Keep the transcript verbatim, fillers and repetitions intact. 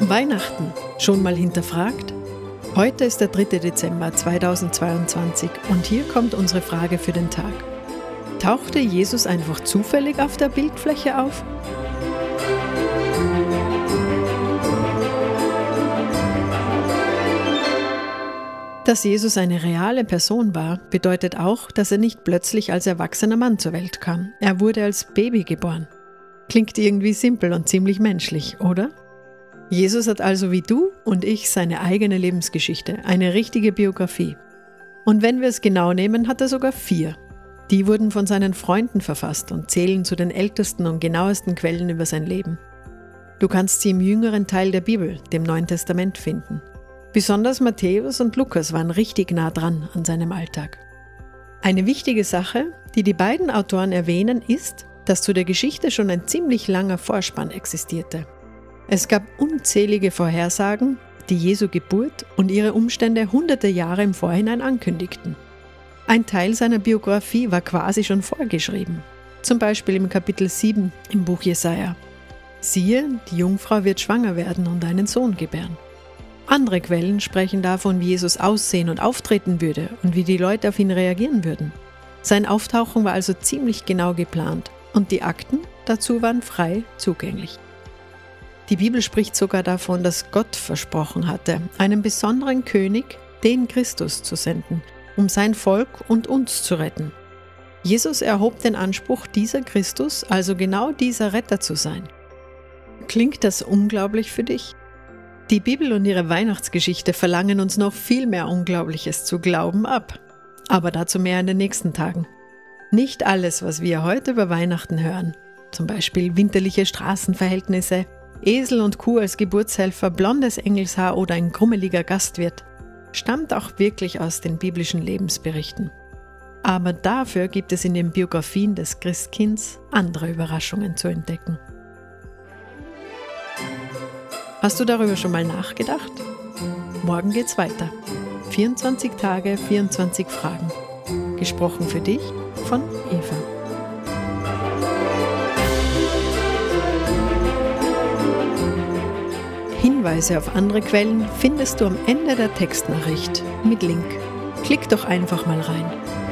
Weihnachten. Schon mal hinterfragt? Heute ist der dritte Dezember zweitausendzweiundzwanzig und hier kommt unsere Frage für den Tag. Tauchte Jesus einfach zufällig auf der Bildfläche auf? Dass Jesus eine reale Person war, bedeutet auch, dass er nicht plötzlich als erwachsener Mann zur Welt kam. Er wurde als Baby geboren. Klingt irgendwie simpel und ziemlich menschlich, oder? Jesus hat also wie du und ich seine eigene Lebensgeschichte, eine richtige Biografie. Und wenn wir es genau nehmen, hat er sogar vier. Die wurden von seinen Freunden verfasst und zählen zu den ältesten und genauesten Quellen über sein Leben. Du kannst sie im jüngeren Teil der Bibel, dem Neuen Testament, finden. Besonders Matthäus und Lukas waren richtig nah dran an seinem Alltag. Eine wichtige Sache, die die beiden Autoren erwähnen, ist, dass zu der Geschichte schon ein ziemlich langer Vorspann existierte. Es gab unzählige Vorhersagen, die Jesu Geburt und ihre Umstände hunderte Jahre im Vorhinein ankündigten. Ein Teil seiner Biografie war quasi schon vorgeschrieben. Zum Beispiel im Kapitel sieben im Buch Jesaja. Siehe, die Jungfrau wird schwanger werden und einen Sohn gebären. Andere Quellen sprechen davon, wie Jesus aussehen und auftreten würde und wie die Leute auf ihn reagieren würden. Sein Auftauchen war also ziemlich genau geplant und die Akten dazu waren frei zugänglich. Die Bibel spricht sogar davon, dass Gott versprochen hatte, einen besonderen König, den Christus, zu senden, um sein Volk und uns zu retten. Jesus erhob den Anspruch, dieser Christus, also genau dieser Retter zu sein. Klingt das unglaublich für dich? Die Bibel und ihre Weihnachtsgeschichte verlangen uns noch viel mehr Unglaubliches zu glauben ab. Aber dazu mehr in den nächsten Tagen. Nicht alles, was wir heute über Weihnachten hören, zum Beispiel winterliche Straßenverhältnisse, Esel und Kuh als Geburtshelfer, blondes Engelshaar oder ein grummeliger Gastwirt, stammt auch wirklich aus den biblischen Lebensberichten. Aber dafür gibt es in den Biografien des Christkinds andere Überraschungen zu entdecken. Hast du darüber schon mal nachgedacht? Morgen geht's weiter. vierundzwanzig Tage, vierundzwanzig Fragen. Gesprochen für dich von Eva. Hinweise auf andere Quellen findest du am Ende der Textnachricht mit Link. Klick doch einfach mal rein.